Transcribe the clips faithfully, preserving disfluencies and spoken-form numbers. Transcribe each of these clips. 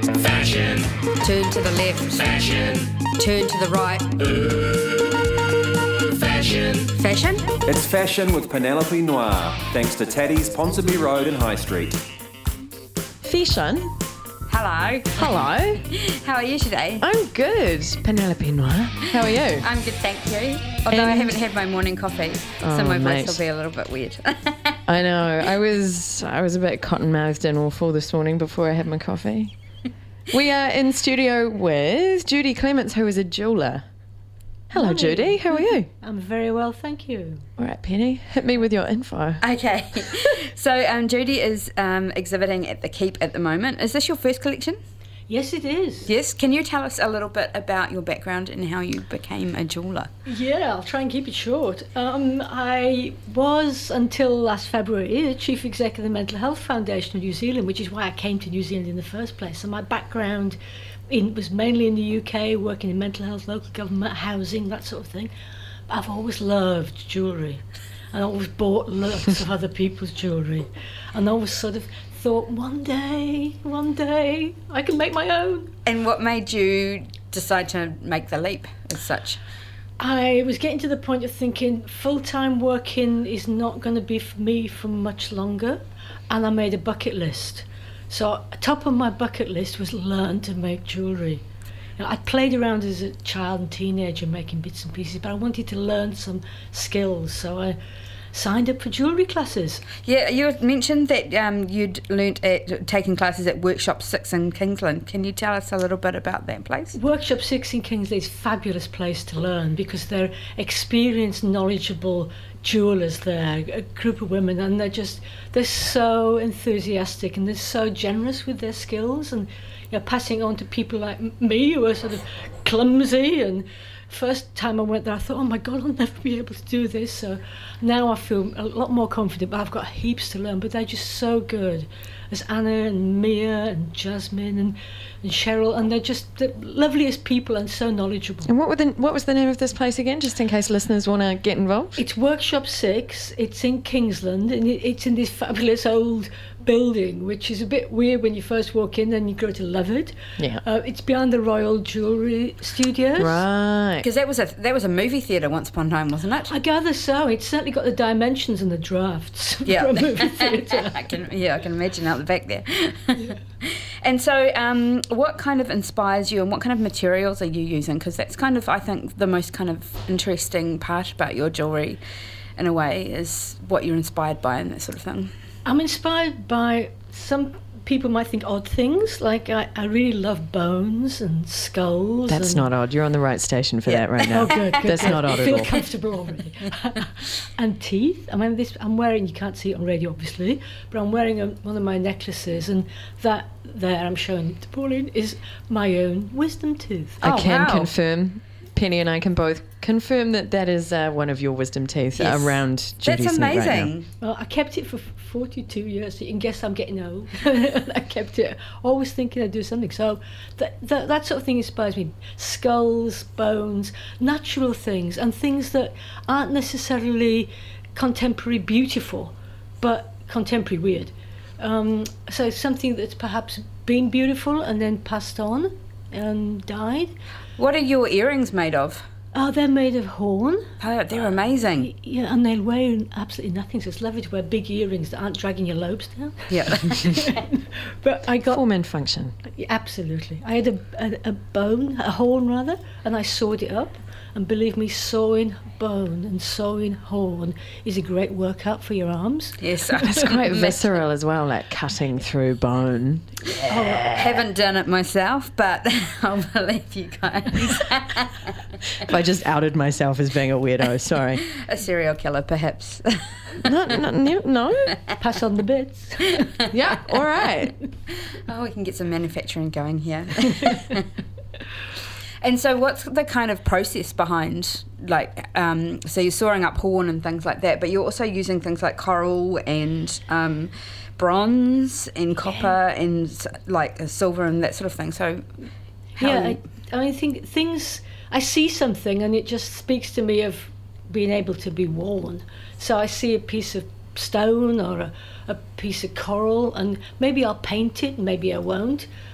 Fashion. Turn to the left. Fashion. Turn to the right. Ooh, fashion. Fashion? It's Fashion with Penelope Noir, thanks to Taddy's Ponsonby Road in High Street. Fashion. Hello. Hello. How are you today? I'm good. Penelope Noir. How are you? I'm good, thank you. Although And- I haven't had my morning coffee, Oh, so my mate. voice will be a little bit weird. I know. I was I was a bit cotton-mouthed and awful this morning before I had my coffee. We are in studio with Judy Clements, who is a jeweller. Hello, Hi. Judy. How are you? I'm very well, thank you. All right, Penny. Hit me with your info. Okay. So um, Judy is um, exhibiting at the Keep at the moment. Is this your first collection? Yes, it is. Yes. Can you tell us a little bit about your background and how you became a jeweller? Yeah, I'll try and keep it short. Um, I was, until last February, the Chief Executive of the Mental Health Foundation of New Zealand, which is why I came to New Zealand in the first place. So my background in, was mainly in the U K, working in mental health, local government, housing, that sort of thing. But I've always loved jewellery. And I always bought lots of other people's jewellery. And I always sort of thought, one day, one day, I can make my own. And what made you decide to make the leap as such? I was getting to the point of thinking full-time working is not going to be for me for much longer, and I made a bucket list. So top of my bucket list was learn to make jewellery. Now, I played around as a child and teenager making bits and pieces, but I wanted to learn some skills, so I signed up for jewellery classes. Yeah, you had mentioned that um, you'd learnt at taking classes at Workshop Six in Kingsland. Can you tell us a little bit about that place? Workshop Six in Kingsley is a fabulous place to learn because they're experienced, knowledgeable jewellers there, a group of women, and they're just, they're so enthusiastic and they're so generous with their skills, and you know, passing on to people like m- me who are sort of clumsy. And first time I went there I thought, oh my god, I'll never be able to do this. So now I feel a lot more confident, but I've got heaps to learn. But they're just so good. There's Anna and Mia and Jasmine and, and Cheryl, and they're just the loveliest people and so knowledgeable. And what, were the, what was the name of this place again, just in case listeners want to get involved? It's Workshop Six. It's in Kingsland, and it, it's in this fabulous old building, which is a bit weird when you first walk in, then you grow to love it. Yeah. Uh, it's behind the Royal Jewellery Studios. Right. Because that was a that was a movie theatre once upon a time, wasn't it? I gather so. It's certainly got the dimensions and the drafts Yeah. for a movie theatre. I can, yeah, I can imagine out the back there. And so, um, what kind of inspires you, and what kind of materials are you using? Because that's kind of, I think, the most kind of interesting part about your jewellery, in a way, is what you're inspired by and that sort of thing. I'm inspired by, some people might think odd things, like I, I really love bones and skulls. That's and, not odd. You're on the right station for Yeah. that right now. Oh, good, good. That's good. not odd I at feel all. comfortable already. And teeth. I mean, this. I'm wearing. You can't see it on radio, obviously, but I'm wearing a, one of my necklaces, and that there I'm showing it to Pauline is my own wisdom tooth. I Oh, can wow. confirm, Penny and I can both confirm that that is uh, one of your wisdom teeth Yes. around Judy's That's neck right now. amazing. Well, I kept it for forty-two years, so you can guess I'm getting old. I kept it, always thinking I'd do something. So that, that that sort of thing inspires me. Skulls, bones, natural things, and things that aren't necessarily contemporary beautiful, but contemporary weird. Um, so something that's perhaps been beautiful and then passed on and died. What are your earrings made of? Oh, they're made of horn. Oh, they're amazing. Yeah, and they'll weigh absolutely nothing, so it's lovely to wear big earrings that aren't dragging your lobes down. Yeah. But I got... Form and function. Yeah, absolutely. I had a, a, a bone, a horn rather, and I sawed it up. And believe me, sawing bone and sawing horn is a great workout for your arms. Yes. It's quite visceral as well, like cutting through bone. Haven't done it myself, but I'll believe you guys. If I just outed myself as being a weirdo, sorry. A serial killer, perhaps. No, no, no, no. Pass on the bits. Yeah, all right. Oh, we can get some manufacturing going here. And so what's the kind of process behind, like, um, so you're sawing up horn and things like that, but you're also using things like coral and um, bronze and copper and, s- like, uh, silver and that sort of thing. So how... Yeah, I, I think things... I see something and it just speaks to me of being able to be worn. So I see a piece of stone or a, a piece of coral, and maybe I'll paint it, maybe I won't.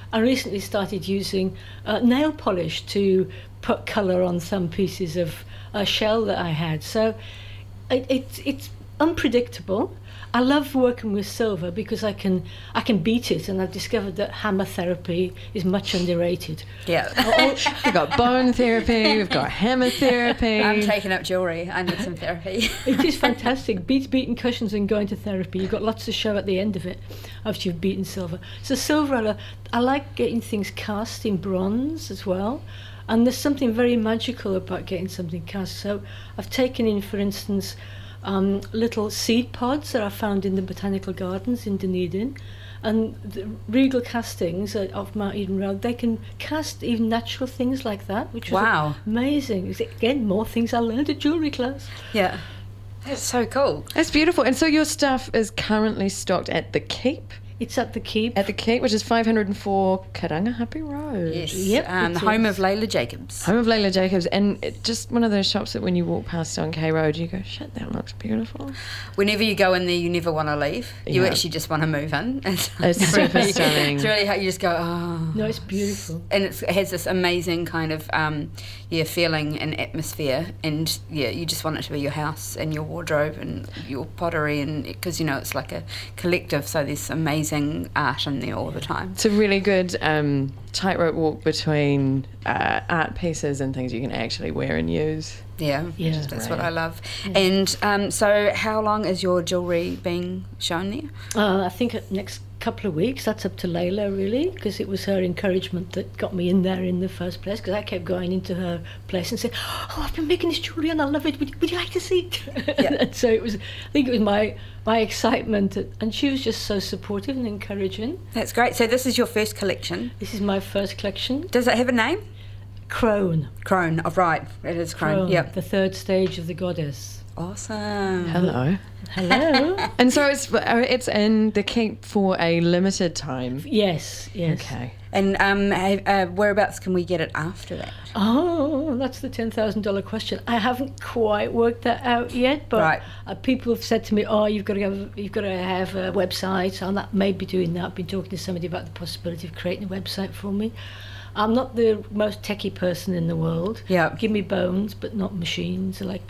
I recently started using uh, nail polish to put colour on some pieces of uh, shell that I had. So it, it, it's unpredictable. I love working with silver because I can I can beat it, and I've discovered that hammer therapy is much underrated. Yeah. We've got bone therapy, we've got hammer therapy. I'm taking up jewellery. I need some therapy. It is fantastic. Beats beating cushions and going to therapy. You've got lots to show at the end of it after you've beaten silver. So silver, I, lo- I like getting things cast in bronze as well. And there's something very magical about getting something cast. So I've taken in, for instance, um, little seed pods that I found in the botanical gardens in Dunedin. And the Regal Castings of Mount Eden Road, they can cast even natural things like that, which was Wow. amazing. Again, more things I learned at jewellery class. Yeah. That's so cool. That's beautiful. And so your stuff is currently stocked at the Keep, It's at the Keep. at the Keep, which is five hundred four Karangahape Road. Yes. Yep, Um, it the home is. of Layla Jacobs. Home of Layla Jacobs, and it, just one of those shops that when you walk past on K Road, you go, shit, that looks beautiful. Whenever you go in there, you never want to leave. You Yeah. actually just want to move in. It's, It's super really, stunning. It's really how you just go, oh. No, it's beautiful. And it's, it has this amazing kind of um, yeah feeling and atmosphere, and yeah, you just want it to be your house and your wardrobe and your pottery, and because you know it's like a collective, so there's amazing art in there all the time. It's a really good um, tightrope walk between uh, art pieces and things you can actually wear and use. Yeah, Yeah. that's what Right. I love. And um, so, how long is your jewellery being shown there? Uh, I think at next couple of weeks, that's up to Layla really, because it was her encouragement that got me in there in the first place, because I kept going into her place and saying, oh, I've been making this jewellery and I love it, would, would you like to see it? Yeah. And so it was, I think it was my, my excitement, and she was just so supportive and encouraging. That's great. So this is your first collection. This is my first collection. Does it have a name? Crone. Crone. Oh, right. It is Crone. Crone, Yep. the third stage of the goddess. Awesome. Hello. Hello. And so it's uh, it's in the Keep for a limited time. Yes, yes. Okay. And um, ha- uh, whereabouts can we get it after that? Oh, that's the ten thousand dollars question. I haven't quite worked that out yet, but Right. uh, people have said to me, "Oh, you've got to have, you've got to have a website." I'm not maybe doing that. I've been talking to somebody about the possibility of creating a website for me. I'm not the most techie person in the world. Yeah. Give me bones, but not machines. I like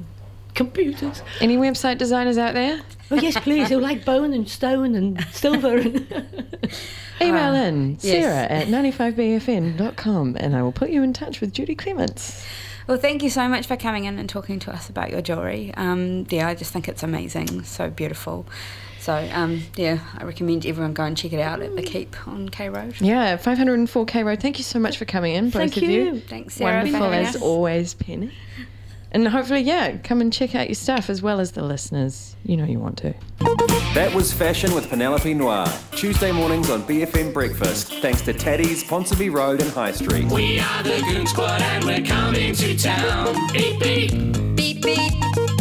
computers. Any website designers out there? Oh yes, please. Who like bone and stone and silver and. Email Um, in yes. Sarah at ninety-five B F M dot com and I will put you in touch with Judy Clements. Well, thank you so much for coming in and talking to us about your jewellery. Um, yeah, I just think it's amazing, so beautiful. So, um, yeah, I recommend everyone go and check it out at the Keep on K Road. Yeah, five hundred four K Road. Thank you so much for coming in, both Thank of you. you. Thanks, Sarah, for Wonderful having as us. always, Penny. And hopefully, yeah, come and check out your stuff as well as the listeners. You know you want to. That was Fashion with Penelope Noir. Tuesday mornings on B F M Breakfast. Thanks to Taddy's, Ponsonby Road and High Street. We are the Goon Squad and we're coming to town. Beep beep. Beep, beep.